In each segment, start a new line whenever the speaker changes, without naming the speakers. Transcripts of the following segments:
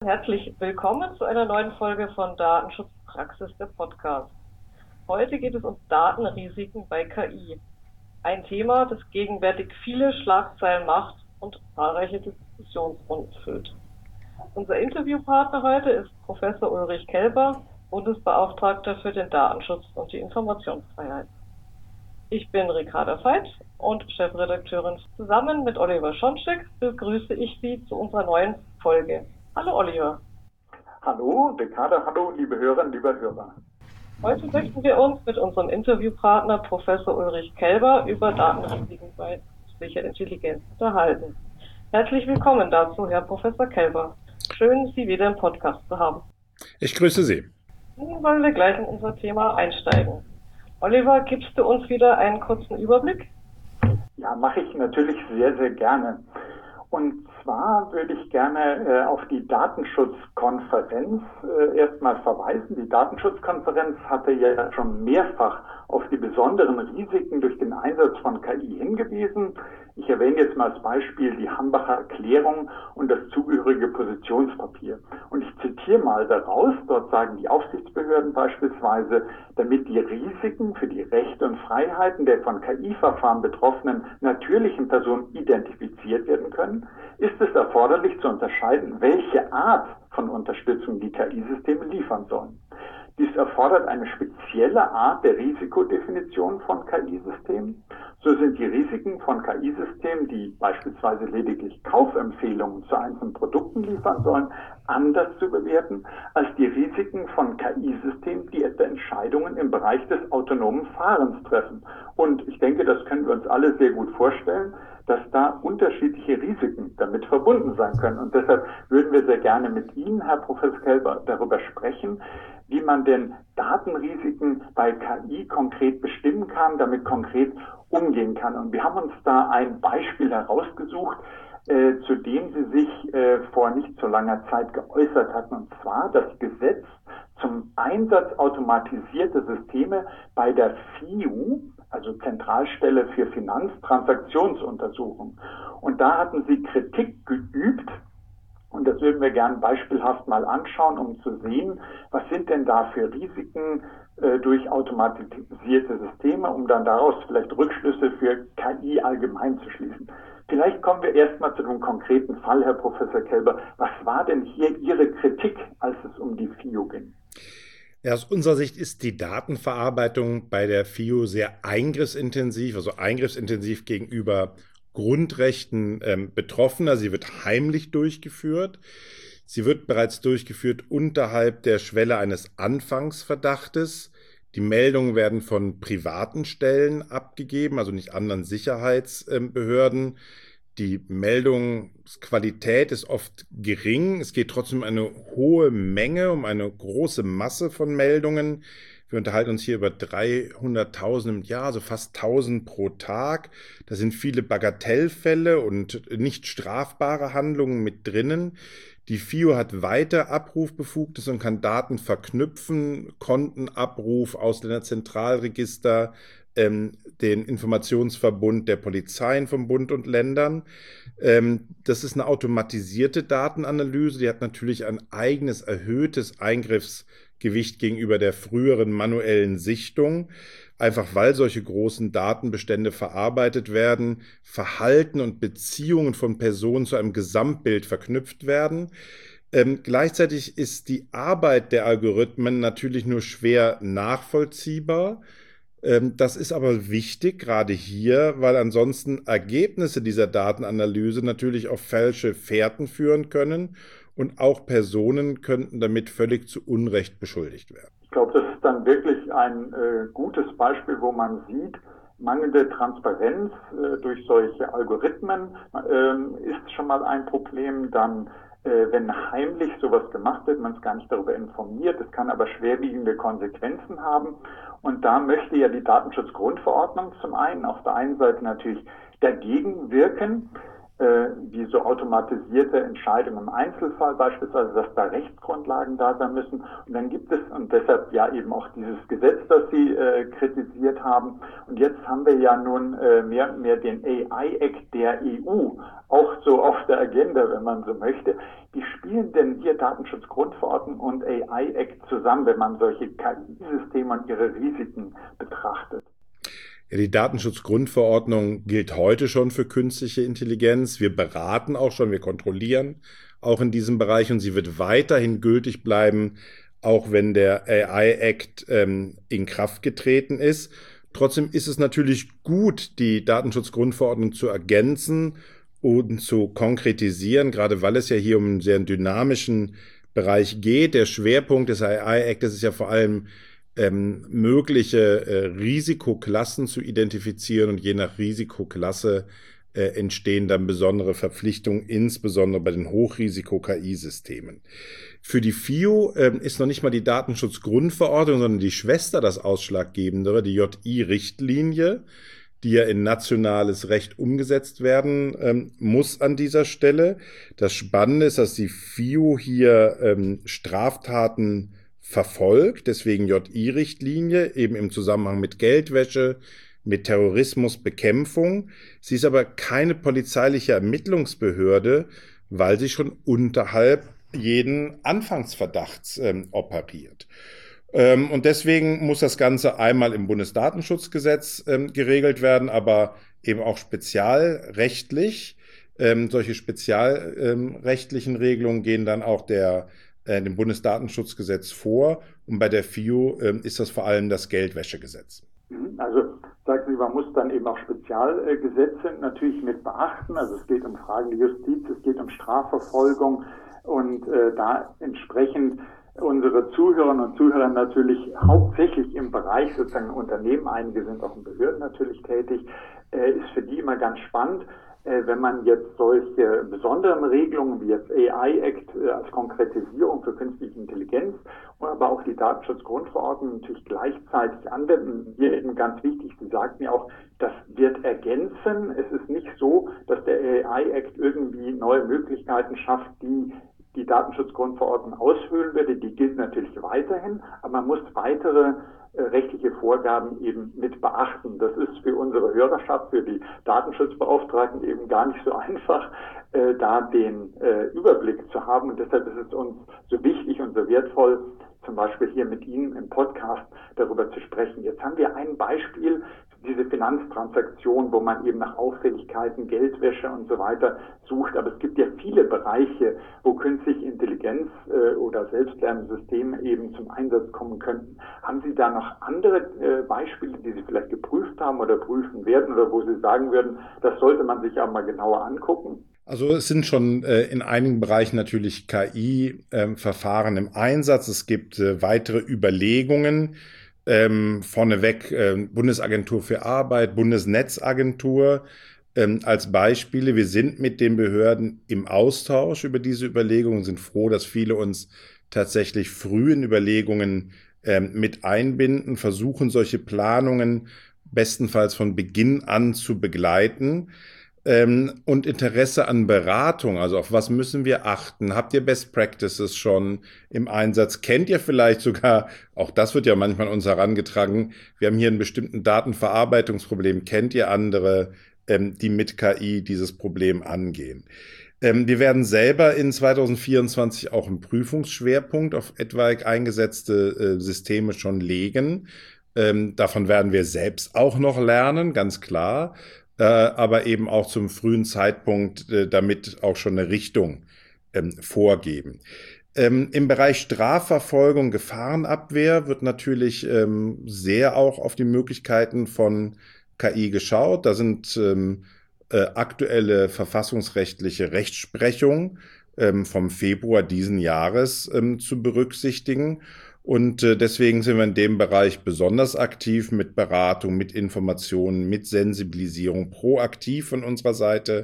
herzlich willkommen zu einer neuen Folge von Datenschutzpraxis, der Podcast. Heute geht es um Datenrisiken bei KI. Ein Thema, das gegenwärtig viele Schlagzeilen macht und zahlreiche Diskussionsrunden füllt. Unser Interviewpartner heute ist Professor Ulrich Kelber, Bundesbeauftragter für den Datenschutz und die Informationsfreiheit. Ich bin Ricarda Veit und Chefredakteurin. Zusammen mit Oliver Schoncheck begrüße ich Sie zu unserer neuen Folge. Hallo Oliver.
Hallo Ricarda, hallo liebe Hörerinnen, liebe Hörer.
Heute möchten wir uns mit unserem Interviewpartner Professor Ulrich Kelber über Datenrisiken bei künstlicher Intelligenz unterhalten. Herzlich willkommen dazu, Herr Professor Kelber. Schön, Sie wieder im Podcast zu haben.
Ich grüße Sie.
Nun wollen wir gleich in unser Thema einsteigen. Oliver, gibst du uns wieder einen kurzen Überblick?
Ja, mache ich natürlich sehr, sehr gerne. Und zwar würde ich gerne auf die Datenschutzkonferenz erstmal verweisen. Die Datenschutzkonferenz hatte ja schon mehrfach auf die besonderen Risiken durch den Einsatz von KI hingewiesen. Ich erwähne jetzt mal als Beispiel die Hambacher Erklärung und das zugehörige Positionspapier. Und ich zitiere mal daraus, dort sagen die Aufsichtsbehörden beispielsweise, damit die Risiken für die Rechte und Freiheiten der von KI-Verfahren betroffenen natürlichen Personen identifiziert werden können, ist es erforderlich zu unterscheiden, welche Art von Unterstützung die KI-Systeme liefern sollen. Dies erfordert eine spezielle Art der Risikodefinition von KI-Systemen. So sind die Risiken von KI-Systemen, die beispielsweise lediglich Kaufempfehlungen zu einzelnen Produkten liefern sollen, anders zu bewerten als die Risiken von KI-Systemen, die etwa Entscheidungen im Bereich des autonomen Fahrens treffen. Und ich denke, das können wir uns alle sehr gut vorstellen, dass da unterschiedliche Risiken damit verbunden sein können. Und deshalb würden wir sehr gerne mit Ihnen, Herr Professor Kelber, darüber sprechen, wie man denn Datenrisiken bei KI konkret bestimmen kann, damit konkret umgehen kann. Und wir haben uns da ein Beispiel herausgesucht, zu dem Sie sich vor nicht so langer Zeit geäußert hatten, und zwar das Gesetz zum Einsatz automatisierter Systeme bei der FIU, also Zentralstelle für Finanztransaktionsuntersuchung. Und da hatten Sie Kritik geübt, und das würden wir gerne beispielhaft mal anschauen, um zu sehen, was sind denn da für Risiken durch automatisierte Systeme, um dann daraus vielleicht Rückschlüsse für KI allgemein zu schließen. Vielleicht kommen wir erstmal zu einem konkreten Fall, Herr Professor Kelber. Was war denn hier Ihre Kritik, als es um die FIU ging?
Ja, aus unserer Sicht ist die Datenverarbeitung bei der FIU sehr eingriffsintensiv, also eingriffsintensiv gegenüber Grundrechten Betroffener. Sie wird heimlich durchgeführt. Sie wird bereits durchgeführt unterhalb der Schwelle eines Anfangsverdachtes. Die Meldungen werden von privaten Stellen abgegeben, also nicht anderen Sicherheitsbehörden. Die Meldungsqualität ist oft gering. Es geht trotzdem um eine hohe Menge, um eine große Masse von Meldungen. Wir unterhalten uns hier über 300.000 im Jahr, also fast 1.000 pro Tag. Da sind viele Bagatellfälle und nicht strafbare Handlungen mit drinnen. Die FIU hat weiter Abrufbefugnis und kann Daten verknüpfen, Kontenabruf, Ausländerzentralregister, den Informationsverbund der Polizeien vom Bund und Ländern. Das ist eine automatisierte Datenanalyse, die hat natürlich ein eigenes erhöhtes Eingriffsgewicht gegenüber der früheren manuellen Sichtung, einfach weil solche großen Datenbestände verarbeitet werden, Verhalten und Beziehungen von Personen zu einem Gesamtbild verknüpft werden. Gleichzeitig ist die Arbeit der Algorithmen natürlich nur schwer nachvollziehbar. Das ist aber wichtig, gerade hier, weil ansonsten Ergebnisse dieser Datenanalyse natürlich auf falsche Fährten führen können und auch Personen könnten damit völlig zu Unrecht beschuldigt werden.
Ich glaube, das ist dann wirklich ein gutes Beispiel, wo man sieht, mangelnde Transparenz durch solche Algorithmen ist schon mal ein Problem. Dann, wenn heimlich sowas gemacht wird, man ist gar nicht darüber informiert, es kann aber schwerwiegende Konsequenzen haben. Und da möchte ja die Datenschutzgrundverordnung zum einen auf der einen Seite natürlich dagegen wirken, wie so automatisierte Entscheidungen im Einzelfall beispielsweise, dass da Rechtsgrundlagen da sein müssen. Und dann gibt es, und deshalb ja eben auch dieses Gesetz, das Sie kritisiert haben. Und jetzt haben wir ja nun mehr und mehr den AI-Act der EU, auch so auf der Agenda, wenn man so möchte. Wie spielen denn hier Datenschutzgrundverordnung und AI-Act zusammen, wenn man solche KI-Systeme und ihre Risiken betrachtet?
Ja, die Datenschutzgrundverordnung gilt heute schon für künstliche Intelligenz. Wir beraten auch schon, wir kontrollieren auch in diesem Bereich und sie wird weiterhin gültig bleiben, auch wenn der AI-Act in Kraft getreten ist. Trotzdem ist es natürlich gut, die Datenschutzgrundverordnung zu ergänzen und zu konkretisieren, gerade weil es ja hier um einen sehr dynamischen Bereich geht. Der Schwerpunkt des AI-Actes ist ja vor allem mögliche Risikoklassen zu identifizieren und je nach Risikoklasse entstehen dann besondere Verpflichtungen, insbesondere bei den Hochrisiko-KI-Systemen. Für die FIU ist noch nicht mal die Datenschutzgrundverordnung, sondern die Schwester das Ausschlaggebendere, die JI-Richtlinie, die ja in nationales Recht umgesetzt werden muss an dieser Stelle. Das Spannende ist, dass die FIU hier Straftaten verfolgt, deswegen JI-Richtlinie, eben im Zusammenhang mit Geldwäsche, mit Terrorismusbekämpfung. Sie ist aber keine polizeiliche Ermittlungsbehörde, weil sie schon unterhalb jeden Anfangsverdachts operiert. Und deswegen muss das Ganze einmal im Bundesdatenschutzgesetz geregelt werden, aber eben auch spezialrechtlich. Solche spezialrechtlichen Regelungen gehen dann auch dem Bundesdatenschutzgesetz vor und bei der FIU ist das vor allem das Geldwäschegesetz.
Also sagen Sie, man muss dann eben auch Spezialgesetze natürlich mit beachten. Also es geht um Fragen der Justiz, es geht um Strafverfolgung und da entsprechend unsere Zuhörerinnen und Zuhörer natürlich hauptsächlich im Bereich sozusagen Unternehmen, einige sind auch in Behörden natürlich tätig, ist für die immer ganz spannend. Wenn man jetzt solche besonderen Regelungen wie jetzt AI-Act als Konkretisierung für künstliche Intelligenz, aber auch die Datenschutzgrundverordnung natürlich gleichzeitig anwenden, hier eben ganz wichtig, Sie sagten ja auch, das wird ergänzen. Es ist nicht so, dass der AI-Act irgendwie neue Möglichkeiten schafft, die Datenschutzgrundverordnung aushöhlen würde. Die gilt natürlich weiterhin, aber man muss weitere rechtliche Vorgaben eben mit beachten. Das ist für unsere Hörerschaft, für die Datenschutzbeauftragten eben gar nicht so einfach, da den Überblick zu haben. Und deshalb ist es uns so wichtig und so wertvoll, zum Beispiel hier mit Ihnen im Podcast darüber zu sprechen. Jetzt haben wir ein Beispiel, diese Finanztransaktion, wo man eben nach Auffälligkeiten, Geldwäsche und so weiter sucht. Aber es gibt ja viele Bereiche, wo künstliche Intelligenz oder selbstlernende Systeme eben zum Einsatz kommen könnten. Haben Sie da noch andere Beispiele, die Sie vielleicht geprüft haben oder prüfen werden oder wo Sie sagen würden, das sollte man sich auch mal genauer angucken?
Also es sind schon in einigen Bereichen natürlich KI-Verfahren im Einsatz. Es gibt weitere Überlegungen. Vorneweg Bundesagentur für Arbeit, Bundesnetzagentur als Beispiele. Wir sind mit den Behörden im Austausch über diese Überlegungen, sind froh, dass viele uns tatsächlich früh in Überlegungen mit einbinden, versuchen solche Planungen bestenfalls von Beginn an zu begleiten. Und Interesse an Beratung, also auf was müssen wir achten? Habt ihr Best Practices schon im Einsatz? Kennt ihr vielleicht sogar, auch das wird ja manchmal uns herangetragen, wir haben hier einen bestimmten Datenverarbeitungsproblem. Kennt ihr andere, die mit KI dieses Problem angehen? Wir werden selber in 2024 auch einen Prüfungsschwerpunkt auf etwaig eingesetzte Systeme schon legen. Davon werden wir selbst auch noch lernen, ganz klar. Aber eben auch zum frühen Zeitpunkt damit auch schon eine Richtung vorgeben. Im Bereich Strafverfolgung, Gefahrenabwehr wird natürlich sehr auch auf die Möglichkeiten von KI geschaut. Da sind aktuelle verfassungsrechtliche Rechtsprechung vom Februar diesen Jahres zu berücksichtigen. Und deswegen sind wir in dem Bereich besonders aktiv mit Beratung, mit Informationen, mit Sensibilisierung, proaktiv von unserer Seite,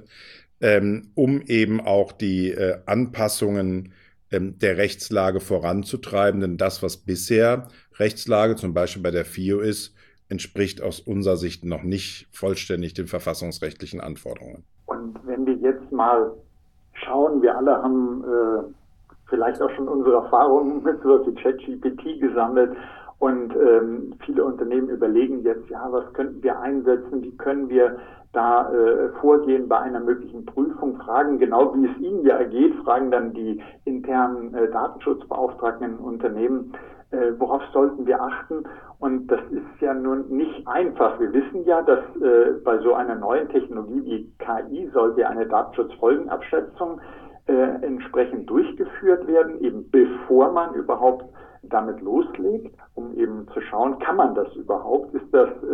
um eben auch die Anpassungen der Rechtslage voranzutreiben. Denn das, was bisher Rechtslage zum Beispiel bei der FIU ist, entspricht aus unserer Sicht noch nicht vollständig den verfassungsrechtlichen Anforderungen.
Und wenn wir jetzt mal schauen, wir alle haben vielleicht auch schon unsere Erfahrungen mit sowas wie ChatGPT gesammelt und viele Unternehmen überlegen jetzt, ja, was könnten wir einsetzen, wie können wir da vorgehen bei einer möglichen Prüfung, fragen genau, wie es ihnen ja geht, fragen dann die internen Datenschutzbeauftragten in Unternehmen, worauf sollten wir achten? Und das ist ja nun nicht einfach. Wir wissen ja, dass bei so einer neuen Technologie wie KI sollte eine Datenschutzfolgenabschätzung entsprechend durchgeführt werden, eben bevor man überhaupt damit loslegt, um eben zu schauen, kann man das überhaupt? Ist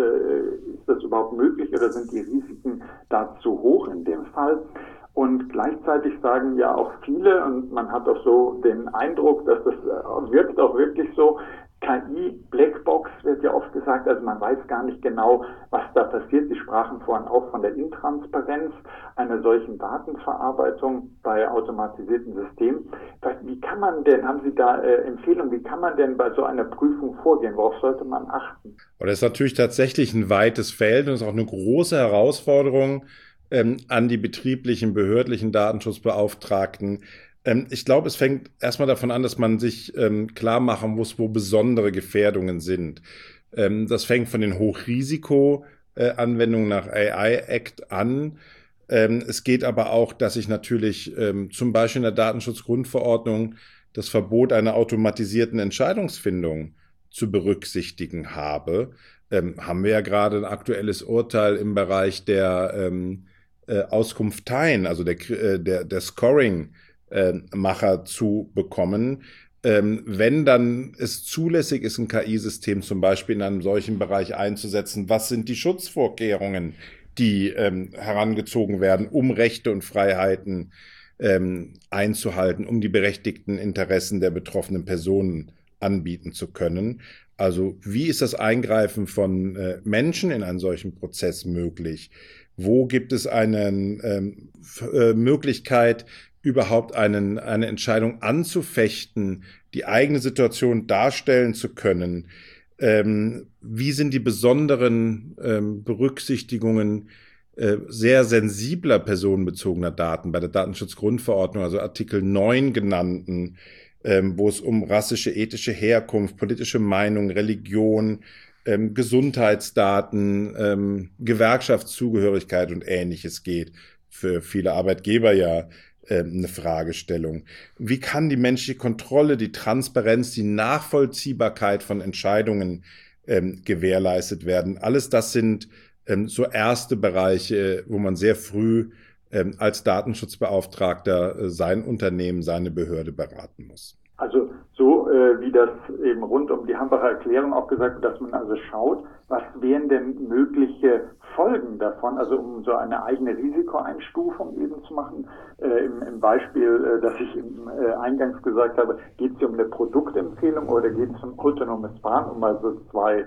das überhaupt möglich oder sind die Risiken da zu hoch in dem Fall? Und gleichzeitig sagen ja auch viele, und man hat auch so den Eindruck, dass das wirkt auch wirklich so, KI, Blackbox wird ja oft gesagt, also man weiß gar nicht genau, was da passiert. Sie sprachen vorhin auch von der Intransparenz einer solchen Datenverarbeitung bei automatisierten Systemen. Wie kann man denn, haben Sie da Empfehlungen, wie kann man denn bei so einer Prüfung vorgehen? Worauf sollte man achten?
Und das ist natürlich tatsächlich ein weites Feld und ist auch eine große Herausforderung an die betrieblichen, behördlichen Datenschutzbeauftragten. Ich glaube, es fängt erstmal davon an, dass man sich klar machen muss, wo besondere Gefährdungen sind. Das fängt von den Hochrisiko-Anwendungen nach AI Act an. Es geht aber auch, dass ich natürlich zum Beispiel in der Datenschutzgrundverordnung das Verbot einer automatisierten Entscheidungsfindung zu berücksichtigen habe. Haben wir ja gerade ein aktuelles Urteil im Bereich der Auskunfteien, also der Scoring Macher zu bekommen, wenn dann es zulässig ist, ein KI-System zum Beispiel in einem solchen Bereich einzusetzen. Was sind die Schutzvorkehrungen, die herangezogen werden, um Rechte und Freiheiten einzuhalten, um die berechtigten Interessen der betroffenen Personen anbieten zu können? Also wie ist das Eingreifen von Menschen in einen solchen Prozess möglich? Wo gibt es eine Möglichkeit, überhaupt eine Entscheidung anzufechten, die eigene Situation darstellen zu können? Wie sind die besonderen Berücksichtigungen sehr sensibler personenbezogener Daten bei der Datenschutzgrundverordnung, also Artikel 9 genannten, wo es um rassische, ethische Herkunft, politische Meinung, Religion, Gesundheitsdaten, Gewerkschaftszugehörigkeit und Ähnliches geht. Für viele Arbeitgeber ja eine Fragestellung. Wie kann die menschliche Kontrolle, die Transparenz, die Nachvollziehbarkeit von Entscheidungen gewährleistet werden? Alles das sind so erste Bereiche, wo man sehr früh als Datenschutzbeauftragter sein Unternehmen, seine Behörde beraten muss.
Also so wie das eben rund um die Hambacher Erklärung auch gesagt wird, dass man also schaut, was wären denn mögliche Folgen davon, also um so eine eigene Risikoeinstufung eben zu machen. Im Beispiel, das ich eingangs gesagt habe, geht es hier um eine Produktempfehlung oder geht es um autonomes Fahren, um mal so zwei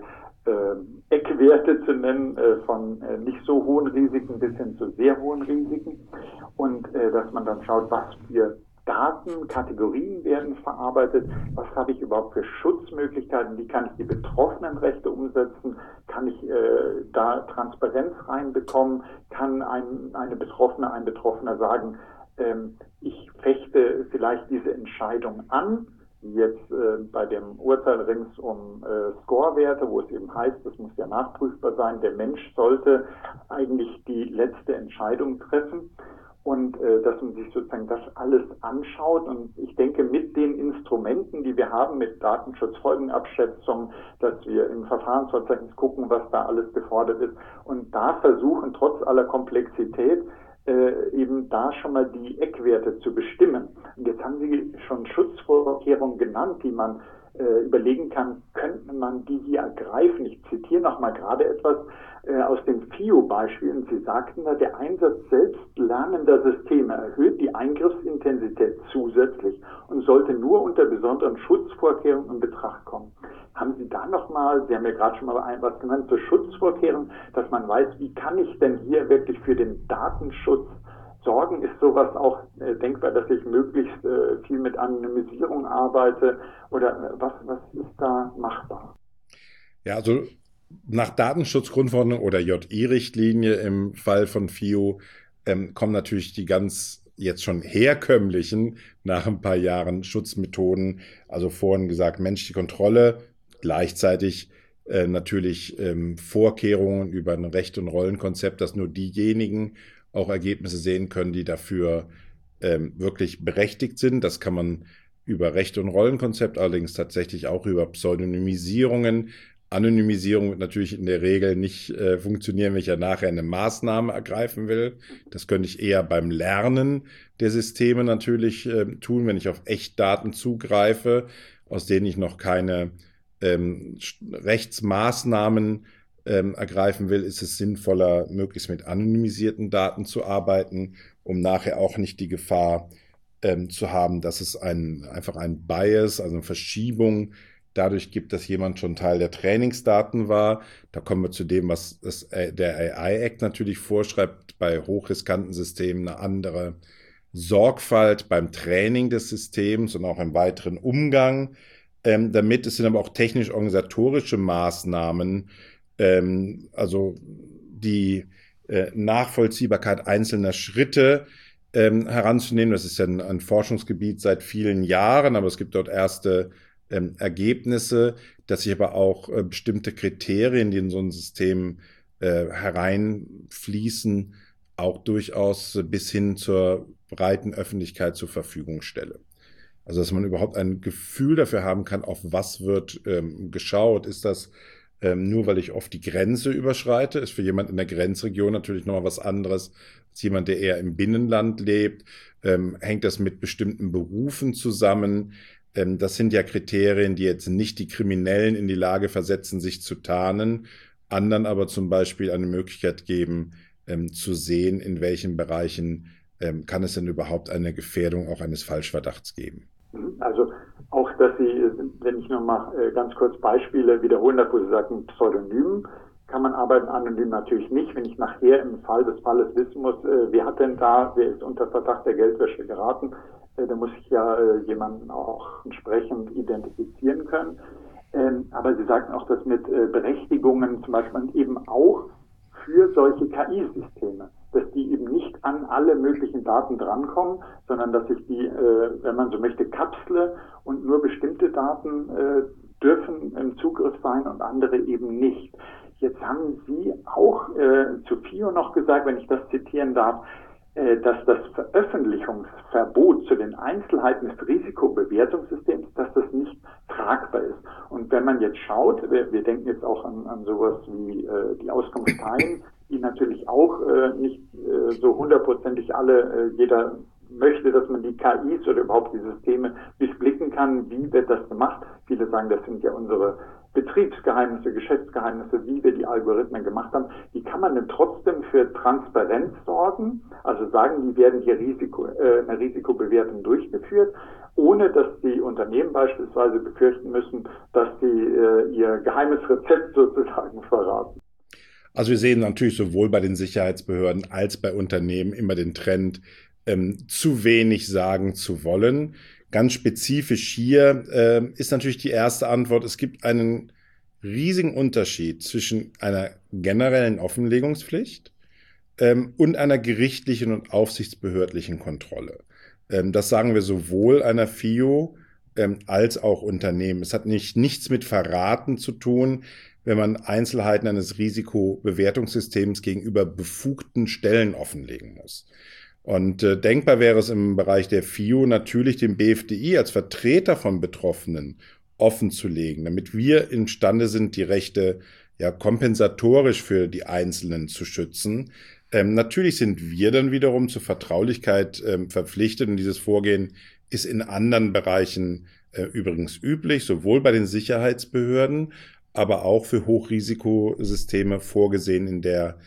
Eckwerte zu nennen, von nicht so hohen Risiken bis hin zu sehr hohen Risiken, und dass man dann schaut, was für Daten, Kategorien werden verarbeitet, was habe ich überhaupt für Schutzmöglichkeiten, wie kann ich die Betroffenenrechte umsetzen, kann ich da Transparenz reinbekommen, kann ein Betroffener sagen, ich fechte vielleicht diese Entscheidung an, wie jetzt bei dem Urteil rings um Scorewerte, wo es eben heißt, das muss ja nachprüfbar sein, der Mensch sollte eigentlich die letzte Entscheidung treffen. Und dass man sich sozusagen das alles anschaut. Und ich denke, mit den Instrumenten, die wir haben, mit Datenschutzfolgenabschätzung, dass wir im Verfahrensverzeichnis gucken, was da alles gefordert ist, und da versuchen, trotz aller Komplexität, eben da schon mal die Eckwerte zu bestimmen. Und jetzt haben Sie schon Schutzvorkehrungen genannt, die man überlegen kann, könnte man die hier ergreifen. Ich zitiere nochmal gerade etwas aus dem FIO-Beispiel. Und Sie sagten da, der Einsatz selbstlernender Systeme erhöht die Eingriffsintensität zusätzlich und sollte nur unter besonderen Schutzvorkehrungen in Betracht kommen. Haben Sie da nochmal, Sie haben ja gerade schon mal was genannt, zur Schutzvorkehrungen, dass man weiß, wie kann ich denn hier wirklich für den Datenschutz sorgen? Ist sowas auch denkbar, dass ich möglichst viel mit Anonymisierung arbeite? Oder was ist da machbar?
Ja, also nach Datenschutzgrundverordnung oder JI-Richtlinie im Fall von FIO kommen natürlich die ganz jetzt schon herkömmlichen, nach ein paar Jahren Schutzmethoden, also vorhin gesagt, menschliche Kontrolle, gleichzeitig natürlich Vorkehrungen über ein Recht- und Rollenkonzept, dass nur diejenigen auch Ergebnisse sehen können, die dafür wirklich berechtigt sind. Das kann man über Recht- und Rollenkonzept, allerdings tatsächlich auch über Pseudonymisierungen. Anonymisierung wird natürlich in der Regel nicht funktionieren, wenn ich ja nachher eine Maßnahme ergreifen will. Das könnte ich eher beim Lernen der Systeme natürlich tun, wenn ich auf Echtdaten zugreife, aus denen ich noch keine Rechtsmaßnahmen ergreifen will, ist es sinnvoller, möglichst mit anonymisierten Daten zu arbeiten, um nachher auch nicht die Gefahr zu haben, dass es einfach ein Bias, also eine Verschiebung dadurch gibt, dass jemand schon Teil der Trainingsdaten war. Da kommen wir zu dem, was der AI-Act natürlich vorschreibt, bei hochriskanten Systemen eine andere Sorgfalt beim Training des Systems und auch im weiteren Umgang damit. Es sind aber auch technisch-organisatorische Maßnahmen, also die Nachvollziehbarkeit einzelner Schritte heranzunehmen. Das ist ja ein Forschungsgebiet seit vielen Jahren, aber es gibt dort erste Ergebnisse, dass sich aber auch bestimmte Kriterien, die in so ein System hereinfließen, auch durchaus bis hin zur breiten Öffentlichkeit zur Verfügung stelle. Also dass man überhaupt ein Gefühl dafür haben kann, auf was wird geschaut. Ist das nur, weil ich oft die Grenze überschreite? Ist für jemand in der Grenzregion natürlich nochmal was anderes als jemand, der eher im Binnenland lebt. Hängt das mit bestimmten Berufen zusammen? Das sind ja Kriterien, die jetzt nicht die Kriminellen in die Lage versetzen, sich zu tarnen, anderen aber zum Beispiel eine Möglichkeit geben, zu sehen, in welchen Bereichen kann es denn überhaupt eine Gefährdung auch eines Falschverdachts geben.
Also auch, dass Sie, wenn ich nochmal ganz kurz Beispiele wiederholen darf, wo Sie sagen, Pseudonym kann man arbeiten, anonym natürlich nicht. Wenn ich nachher im Fall des Falles wissen muss, wer hat denn da, wer ist unter Verdacht der Geldwäsche geraten, da muss ich ja jemanden auch entsprechend identifizieren können. Aber Sie sagten auch, dass mit Berechtigungen zum Beispiel eben auch für solche KI-Systeme, dass die eben nicht an alle möglichen Daten drankommen, sondern dass ich die, wenn man so möchte, kapsle und nur bestimmte Daten dürfen im Zugriff sein und andere eben nicht. Jetzt haben Sie auch zu FIO noch gesagt, wenn ich das zitieren darf, dass das Veröffentlichungsverbot zu den Einzelheiten des Risikobewertungssystems, dass das nicht tragbar ist. Und wenn man jetzt schaut, wir denken jetzt auch an sowas wie die Auskunftsteilen, die natürlich auch nicht so hundertprozentig alle, jeder möchte, dass man die KIs oder überhaupt die Systeme durchblicken kann. Wie wird das gemacht? Viele sagen, das sind ja unsere Betriebsgeheimnisse, Geschäftsgeheimnisse, wie wir die Algorithmen gemacht haben. Wie kann man denn trotzdem für Transparenz sorgen? Also sagen, die werden hier eine Risikobewertung durchgeführt, ohne dass die Unternehmen beispielsweise befürchten müssen, dass sie ihr geheimes Rezept sozusagen verraten.
Also wir sehen natürlich sowohl bei den Sicherheitsbehörden als bei Unternehmen immer den Trend, zu wenig sagen zu wollen. Ganz spezifisch hier ist natürlich die erste Antwort, es gibt einen riesigen Unterschied zwischen einer generellen Offenlegungspflicht und einer gerichtlichen und aufsichtsbehördlichen Kontrolle. Das sagen wir sowohl einer FIO als auch Unternehmen. Es hat nichts mit Verraten zu tun, wenn man Einzelheiten eines Risikobewertungssystems gegenüber befugten Stellen offenlegen muss. Und denkbar wäre es im Bereich der FIO natürlich dem BfDI als Vertreter von Betroffenen offen zu legen, damit wir imstande sind, die Rechte ja kompensatorisch für die Einzelnen zu schützen. Natürlich sind wir dann wiederum zur Vertraulichkeit verpflichtet und dieses Vorgehen ist in anderen Bereichen übrigens üblich, sowohl bei den Sicherheitsbehörden, aber auch für Hochrisikosysteme vorgesehen in der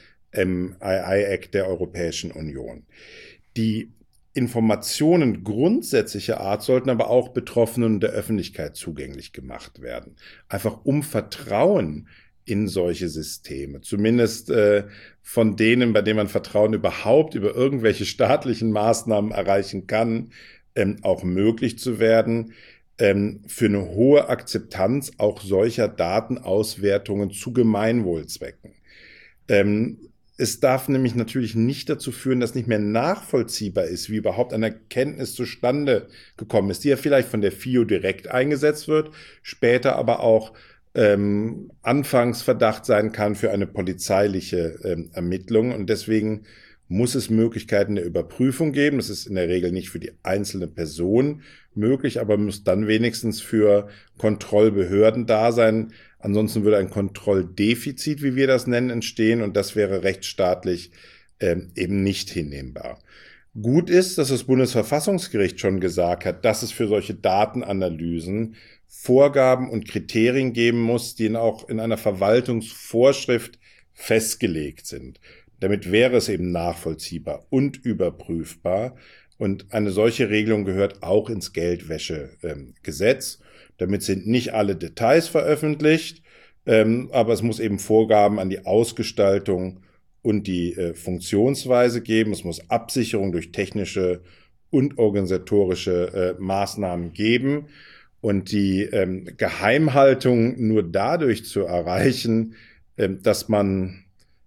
AI-Act der Europäischen Union. Die Informationen grundsätzlicher Art sollten aber auch Betroffenen der Öffentlichkeit zugänglich gemacht werden. Einfach um Vertrauen in solche Systeme, zumindest von denen, bei denen man Vertrauen überhaupt über irgendwelche staatlichen Maßnahmen erreichen kann, auch möglich zu werden, für eine hohe Akzeptanz auch solcher Datenauswertungen zu Gemeinwohlzwecken. Es darf nämlich natürlich nicht dazu führen, dass nicht mehr nachvollziehbar ist, wie überhaupt eine Erkenntnis zustande gekommen ist, die ja vielleicht von der FIO direkt eingesetzt wird, später aber auch Anfangsverdacht sein kann für eine polizeiliche Ermittlung. Und deswegen muss es Möglichkeiten der Überprüfung geben. Das ist in der Regel nicht für die einzelne Person möglich, aber muss dann wenigstens für Kontrollbehörden da sein. Ansonsten würde ein Kontrolldefizit, wie wir das nennen, entstehen, und das wäre rechtsstaatlich eben nicht hinnehmbar. Gut ist, dass das Bundesverfassungsgericht schon gesagt hat, dass es für solche Datenanalysen Vorgaben und Kriterien geben muss, die auch in einer Verwaltungsvorschrift festgelegt sind. Damit wäre es eben nachvollziehbar und überprüfbar. Und eine solche Regelung gehört auch ins Geldwäschegesetz. Damit sind nicht alle Details veröffentlicht, aber es muss eben Vorgaben an die Ausgestaltung und die Funktionsweise geben. Es muss Absicherung durch technische und organisatorische Maßnahmen geben. Und die Geheimhaltung nur dadurch zu erreichen, dass man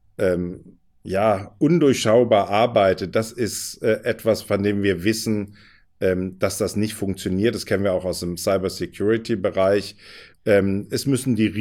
undurchschaubar arbeitet, das ist etwas, von dem wir wissen, dass das nicht funktioniert. Das kennen wir auch aus dem Cybersecurity-Bereich. Es müssen die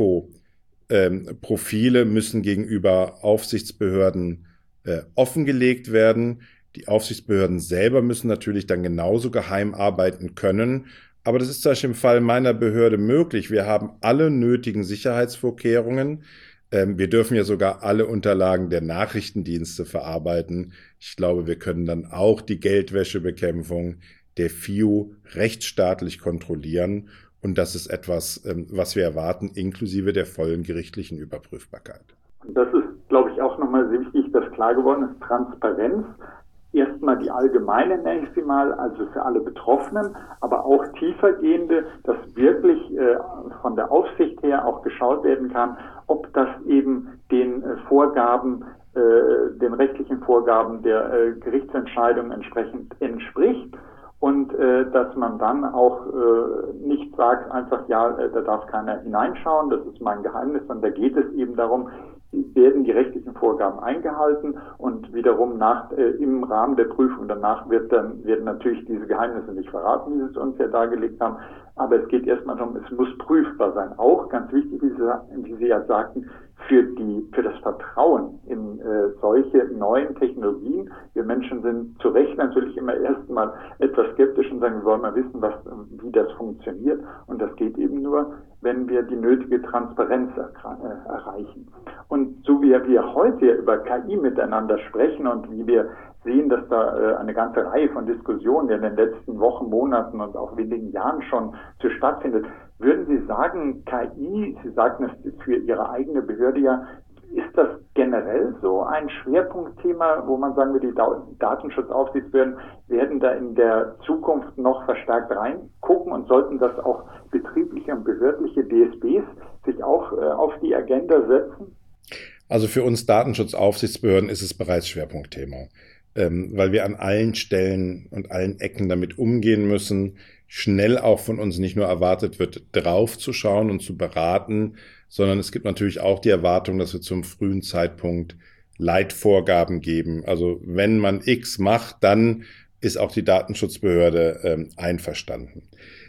Risikoprofile müssen gegenüber Aufsichtsbehörden offengelegt werden. Die Aufsichtsbehörden selber müssen natürlich dann genauso geheim arbeiten können. Aber das ist zum Beispiel im Fall meiner Behörde möglich. Wir haben alle nötigen Sicherheitsvorkehrungen. Wir dürfen ja sogar alle Unterlagen der Nachrichtendienste verarbeiten. Ich glaube, wir können dann auch die Geldwäschebekämpfung der FIO rechtsstaatlich kontrollieren. Und das ist etwas, was wir erwarten, inklusive der vollen gerichtlichen Überprüfbarkeit.
Das ist, glaube ich, auch nochmal sehr wichtig, dass klar geworden ist, Transparenz. Erstmal die allgemeine, nenne ich sie mal, also für alle Betroffenen, aber auch tiefergehende, dass wirklich von der Aufsicht her auch geschaut werden kann, ob das eben den Vorgaben, den rechtlichen Vorgaben der Gerichtsentscheidung entsprechend entspricht. Und dass man dann auch nicht sagt, einfach, ja, da darf keiner hineinschauen, das ist mein Geheimnis, sondern da geht es eben darum, werden die rechtlichen Vorgaben eingehalten, und wiederum im Rahmen der Prüfung danach werden natürlich diese Geheimnisse nicht verraten, wie Sie es uns ja dargelegt haben, aber es geht erstmal darum, es muss prüfbar sein. Auch ganz wichtig, wie Sie ja sagten, für das Vertrauen in solche neuen Technologien. Wir Menschen sind zu Recht natürlich immer erstmal etwas skeptisch und sagen, wir wollen mal wissen, wie das funktioniert. Und das geht eben nur, wenn wir die nötige Transparenz erreichen. Und so wie wir heute über KI miteinander sprechen und wie wir sehen, dass da eine ganze Reihe von Diskussionen in den letzten Wochen, Monaten und auch wenigen Jahren schon stattfindet, würden Sie sagen, KI, Sie sagten es für Ihre eigene Behörde ja, ist das generell so ein Schwerpunktthema, wo man sagen würde, die Datenschutzaufsichtsbehörden werden da in der Zukunft noch verstärkt reingucken und sollten das auch betriebliche und behördliche DSBs sich auch auf die Agenda setzen?
Also für uns Datenschutzaufsichtsbehörden ist es bereits Schwerpunktthema, weil wir an allen Stellen und allen Ecken damit umgehen müssen, schnell auch von uns nicht nur erwartet wird, draufzuschauen und zu beraten, sondern es gibt natürlich auch die Erwartung, dass wir zum frühen Zeitpunkt Leitvorgaben geben. Also wenn man X macht, dann ist auch die Datenschutzbehörde einverstanden.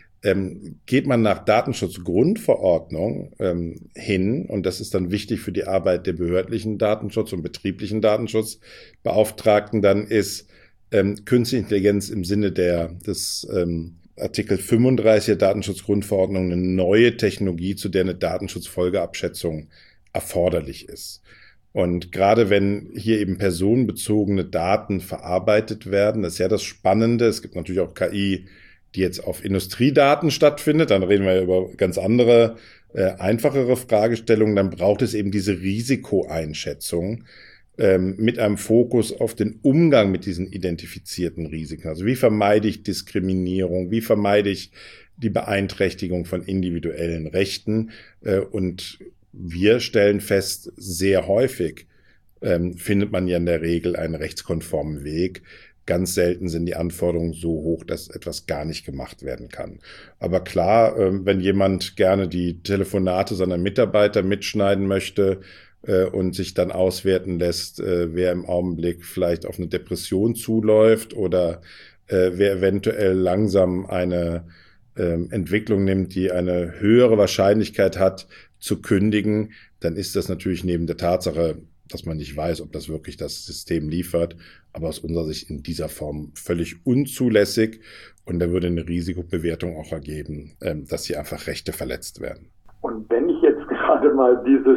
Geht man nach Datenschutzgrundverordnung hin, und das ist dann wichtig für die Arbeit der behördlichen Datenschutz- und betrieblichen Datenschutzbeauftragten, dann ist Künstliche Intelligenz im Sinne des Artikel 35 der Datenschutzgrundverordnung eine neue Technologie, zu der eine Datenschutzfolgeabschätzung erforderlich ist. Und gerade wenn hier eben personenbezogene Daten verarbeitet werden, das ist ja das Spannende. Es gibt natürlich auch KI, die jetzt auf Industriedaten stattfindet. Dann reden wir über ganz andere, einfachere Fragestellungen. Dann braucht es eben diese Risikoeinschätzung mit einem Fokus auf den Umgang mit diesen identifizierten Risiken. Also wie vermeide ich Diskriminierung? Wie vermeide ich die Beeinträchtigung von individuellen Rechten? Und wir stellen fest, sehr häufig findet man ja in der Regel einen rechtskonformen Weg. Ganz selten sind die Anforderungen so hoch, dass etwas gar nicht gemacht werden kann. Aber klar, wenn jemand gerne die Telefonate seiner Mitarbeiter mitschneiden möchte und sich dann auswerten lässt, wer im Augenblick vielleicht auf eine Depression zuläuft oder wer eventuell langsam eine Entwicklung nimmt, die eine höhere Wahrscheinlichkeit hat, zu kündigen, dann ist das natürlich neben der Tatsache, dass man nicht weiß, ob das wirklich das System liefert, aber aus unserer Sicht in dieser Form völlig unzulässig. Und da würde eine Risikobewertung auch ergeben, dass hier einfach Rechte verletzt werden.
Und wenn ich jetzt gerade mal dieses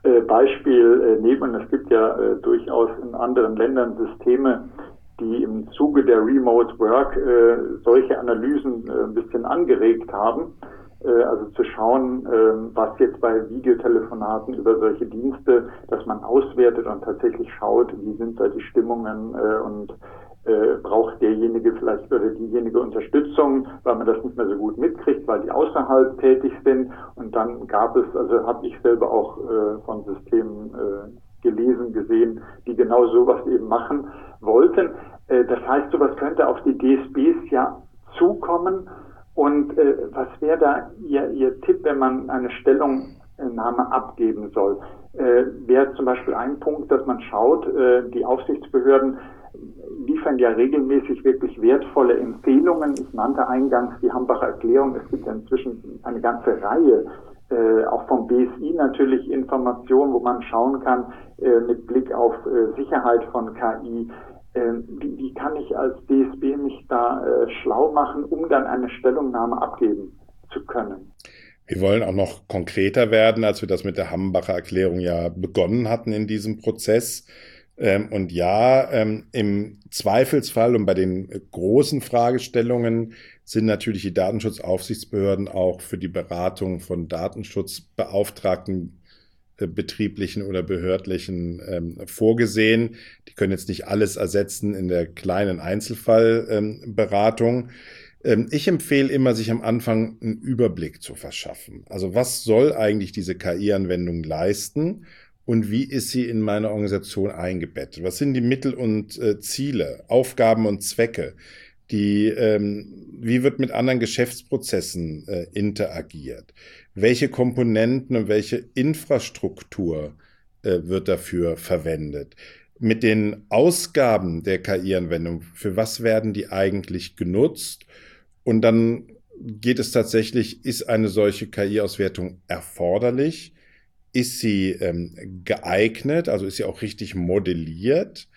Beispiel nehme, und es gibt ja durchaus in anderen Ländern Systeme, die im Zuge der Remote Work solche Analysen ein bisschen angeregt haben, also zu schauen, was jetzt bei Videotelefonaten über solche Dienste, dass man auswertet und tatsächlich schaut, wie sind da die Stimmungen und braucht derjenige vielleicht oder diejenige Unterstützung, weil man das nicht mehr so gut mitkriegt, weil die außerhalb tätig sind. Und dann gab es, also habe ich selber auch von Systemen gelesen, gesehen, die genau sowas eben machen wollten. Das heißt, sowas könnte auf die DSBs ja zukommen. Und was wäre da Ihr Tipp, wenn man eine Stellungnahme abgeben soll? Wäre zum Beispiel ein Punkt, dass man schaut, die Aufsichtsbehörden liefern ja regelmäßig wirklich wertvolle Empfehlungen. Ich nannte eingangs die Hambacher Erklärung. Es gibt ja inzwischen eine ganze Reihe, auch vom BSI natürlich Informationen, wo man schauen kann, mit Blick auf Sicherheit von KI, wie kann ich als DSB mich da schlau machen, um dann eine Stellungnahme abgeben zu können?
Wir wollen auch noch konkreter werden, als wir das mit der Hambacher Erklärung ja begonnen hatten in diesem Prozess. Und ja, im Zweifelsfall und bei den großen Fragestellungen sind natürlich die Datenschutzaufsichtsbehörden auch für die Beratung von Datenschutzbeauftragten betrieblichen oder behördlichen vorgesehen. Die können jetzt nicht alles ersetzen in der kleinen Einzelfallberatung. Ich empfehle immer, sich am Anfang einen Überblick zu verschaffen. Also was soll eigentlich diese KI-Anwendung leisten und wie ist sie in meine Organisation eingebettet? Was sind die Mittel und Ziele, Aufgaben und Zwecke? Wie wird mit anderen Geschäftsprozessen interagiert? Welche Komponenten und welche Infrastruktur wird dafür verwendet? Mit den Ausgaben der KI-Anwendung, für was werden die eigentlich genutzt? Und dann geht es tatsächlich, ist eine solche KI-Auswertung erforderlich? Ist sie geeignet? Also ist sie auch richtig modelliert?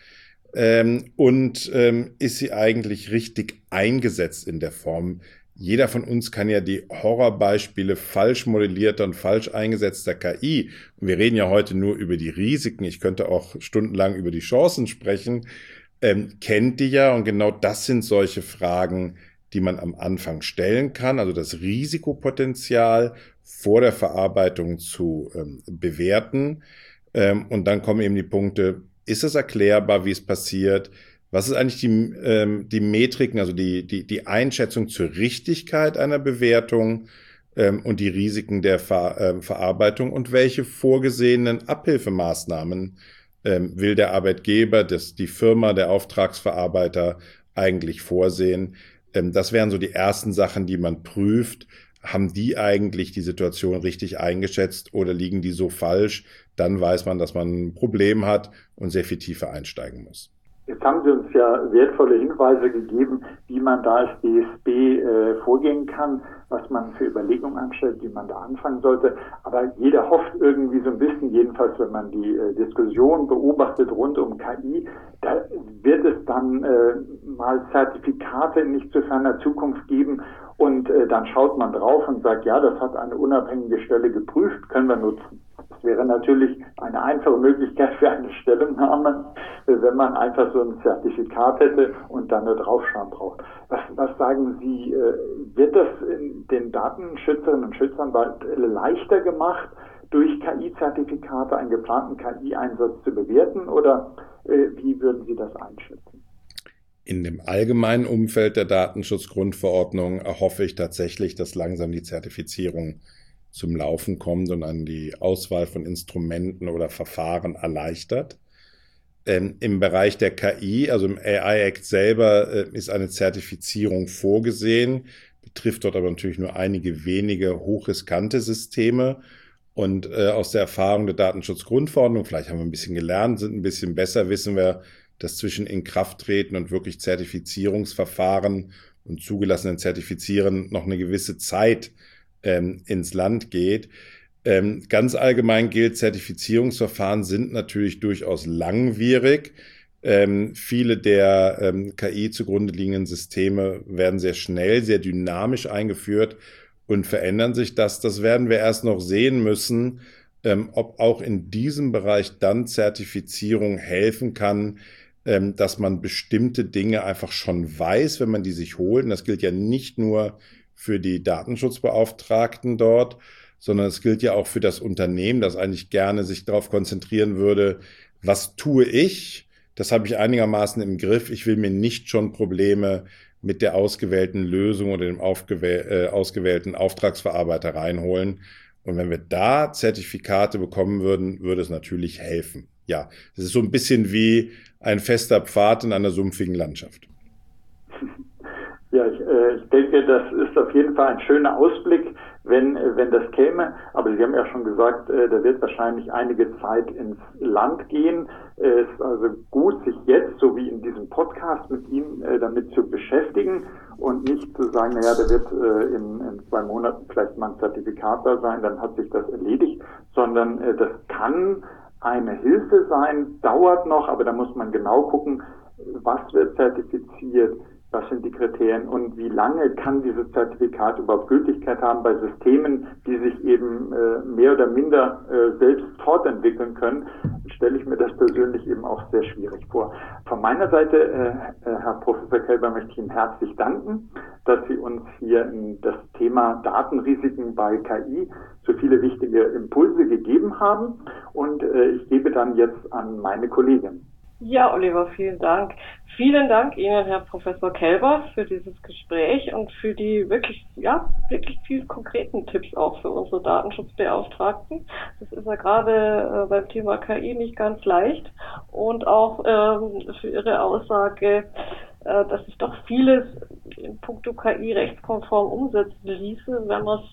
Und ist sie eigentlich richtig eingesetzt in der Form? Jeder von uns kann ja die Horrorbeispiele falsch modellierter und falsch eingesetzter KI, und wir reden ja heute nur über die Risiken, ich könnte auch stundenlang über die Chancen sprechen, kennt die ja, und genau das sind solche Fragen, die man am Anfang stellen kann, also das Risikopotenzial vor der Verarbeitung zu bewerten. Und dann kommen eben die Punkte, ist es erklärbar, wie es passiert? Was ist eigentlich die Metriken, also die Einschätzung zur Richtigkeit einer Bewertung und die Risiken der Verarbeitung und welche vorgesehenen Abhilfemaßnahmen will der Arbeitgeber, die Firma, der Auftragsverarbeiter eigentlich vorsehen? Das wären so die ersten Sachen, die man prüft. Haben die eigentlich die Situation richtig eingeschätzt oder liegen die so falsch? Dann weiß man, dass man ein Problem hat und sehr viel tiefer einsteigen muss.
Jetzt haben Sie uns ja wertvolle Hinweise gegeben, wie man da als DSB vorgehen kann, was man für Überlegungen anstellt, wie man da anfangen sollte. Aber jeder hofft irgendwie so ein bisschen, jedenfalls wenn man die Diskussion beobachtet rund um KI, da wird es dann mal Zertifikate in nicht zu ferner Zukunft geben. Und dann schaut man drauf und sagt, ja, das hat eine unabhängige Stelle geprüft, können wir nutzen. Das wäre natürlich eine einfache Möglichkeit für eine Stellungnahme, wenn man einfach so ein Zertifikat hätte und dann nur draufschauen braucht. Was sagen Sie, wird das den Datenschützerinnen und Schützern bald leichter gemacht, durch KI-Zertifikate einen geplanten KI-Einsatz zu bewerten, oder wie würden Sie das einschätzen?
In dem allgemeinen Umfeld der Datenschutzgrundverordnung erhoffe ich tatsächlich, dass langsam die Zertifizierung zum Laufen kommt und an die Auswahl von Instrumenten oder Verfahren erleichtert. Im Bereich der KI, also im AI Act selber, ist eine Zertifizierung vorgesehen, betrifft dort aber natürlich nur einige wenige hochriskante Systeme. Und aus der Erfahrung der Datenschutzgrundverordnung, vielleicht haben wir ein bisschen gelernt, sind ein bisschen besser, wissen wir, dass zwischen Inkrafttreten und wirklich Zertifizierungsverfahren und zugelassenen Zertifizieren noch eine gewisse Zeit ins Land geht. Ganz allgemein gilt, Zertifizierungsverfahren sind natürlich durchaus langwierig. Viele der KI zugrunde liegenden Systeme werden sehr schnell, sehr dynamisch eingeführt und verändern sich. Das werden wir erst noch sehen müssen, ob auch in diesem Bereich dann Zertifizierung helfen kann, dass man bestimmte Dinge einfach schon weiß, wenn man die sich holt. Und das gilt ja nicht nur für die Datenschutzbeauftragten dort, sondern es gilt ja auch für das Unternehmen, das eigentlich gerne sich darauf konzentrieren würde, was tue ich? Das habe ich einigermaßen im Griff. Ich will mir nicht schon Probleme mit der ausgewählten Lösung oder dem ausgewählten Auftragsverarbeiter reinholen. Und wenn wir da Zertifikate bekommen würden, würde es natürlich helfen. Ja, es ist so ein bisschen wie ein fester Pfad in einer sumpfigen Landschaft.
Ja, ich denke, das ist auf jeden Fall ein schöner Ausblick, wenn das käme. Aber Sie haben ja schon gesagt, da wird wahrscheinlich einige Zeit ins Land gehen. Es ist also gut, sich jetzt, so wie in diesem Podcast, mit Ihnen damit zu beschäftigen und nicht zu sagen, naja, da wird in 2 Monaten vielleicht mal ein Zertifikat da sein, dann hat sich das erledigt, sondern das kann eine Hilfe sein, dauert noch, aber da muss man genau gucken, was wird zertifiziert, was sind die Kriterien und wie lange kann dieses Zertifikat überhaupt Gültigkeit haben bei Systemen, die sich eben mehr oder minder selbst fortentwickeln können, stelle ich mir das persönlich eben auch sehr schwierig vor. Von meiner Seite, Herr Professor Kelber, möchte ich Ihnen herzlich danken, dass Sie uns hier in das Thema Datenrisiken bei KI so viele wichtige Impulse gegeben haben und ich gebe dann jetzt an meine Kollegin.
Ja, Oliver, vielen Dank. Vielen Dank Ihnen, Herr Professor Kelber, für dieses Gespräch und für die wirklich viel konkreten Tipps auch für unsere Datenschutzbeauftragten. Das ist ja gerade beim Thema KI nicht ganz leicht und auch für Ihre Aussage, dass sich doch vieles in puncto KI rechtskonform umsetzen ließe,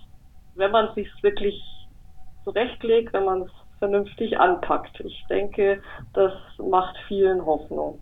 wenn man es sich wirklich zurechtlegt, wenn man es vernünftig anpackt. Ich denke, das macht vielen Hoffnung.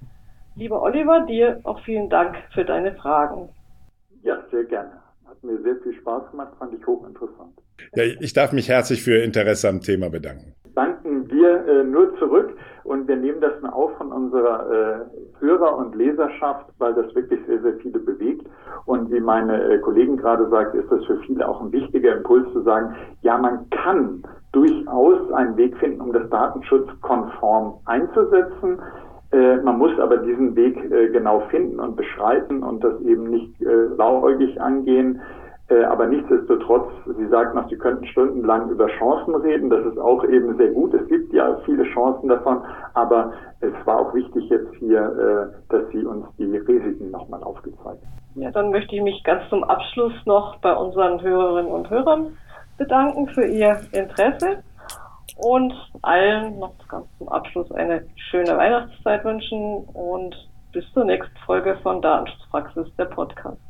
Lieber Oliver, dir auch vielen Dank für deine Fragen.
Ja, sehr gerne. Hat mir sehr viel Spaß gemacht, fand ich hochinteressant.
Ja, ich darf mich herzlich für Ihr Interesse am Thema bedanken.
Danken wir nur zurück und wir nehmen das mal auf von unserer Hörer- und Leserschaft, weil das wirklich sehr, sehr viele bewegt. Und wie meine Kollegin gerade sagt, ist das für viele auch ein wichtiger Impuls zu sagen, ja, man kann durchaus einen Weg finden, um das datenschutzkonform einzusetzen. Man muss aber diesen Weg genau finden und beschreiten und das eben nicht blauäugig angehen. Aber nichtsdestotrotz, Sie sagten noch, Sie könnten stundenlang über Chancen reden. Das ist auch eben sehr gut. Es gibt ja viele Chancen davon. Aber es war auch wichtig jetzt hier, dass Sie uns die Risiken nochmal aufgezeigt haben.
Ja, dann möchte ich mich ganz zum Abschluss noch bei unseren Hörerinnen und Hörern bedanken für Ihr Interesse und allen noch ganz zum Abschluss eine schöne Weihnachtszeit wünschen und bis zur nächsten Folge von Datenschutzpraxis, der Podcast.